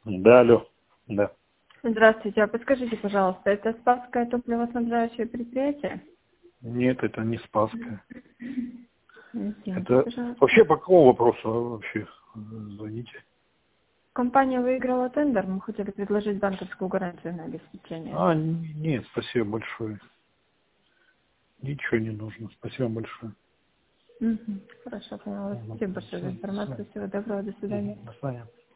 Да, алло. Да. Здравствуйте, а подскажите, пожалуйста, это Спасское топливоснабжающее предприятие? Нет, это не Спасская. Извините, Это пожалуйста. вообще по какому вопросу вы вообще звоните? Компания выиграла тендер, мы хотели предложить банковскую гарантию на обеспечение. Нет, спасибо большое. Ничего не нужно. Спасибо большое. Хорошо, поняла. Спасибо большое за информацию. Всего доброго, до свидания. До свидания.